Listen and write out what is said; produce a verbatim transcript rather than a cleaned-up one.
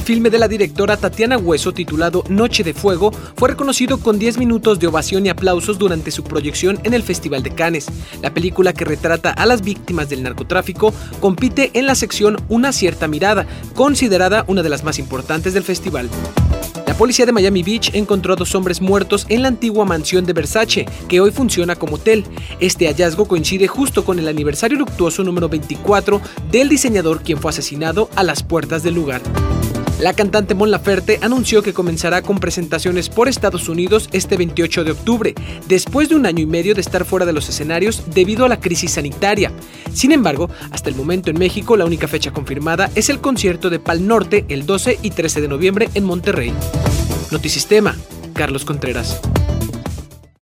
filme de la directora Tatiana Hueso titulado Noche de Fuego fue reconocido con diez minutos de ovación y aplausos durante su proyección en el Festival de Cannes. La película, que retrata a las víctimas del narcotráfico, compite en la sección Una cierta mirada, considerada una de las más importantes del festival. La policía de Miami Beach encontró a dos hombres muertos en la antigua mansión de Versace, que hoy funciona como hotel. Este hallazgo coincide justo con el aniversario luctuoso número veinticuatro del diseñador, quien fue asesinado a las puertas del lugar. La cantante Mon Laferte anunció que comenzará con presentaciones por Estados Unidos este veintiocho de octubre, después de un año y medio de estar fuera de los escenarios debido a la crisis sanitaria. Sin embargo, hasta el momento en México la única fecha confirmada es el concierto de Pal Norte el doce y trece de noviembre en Monterrey. Notisistema, Carlos Contreras.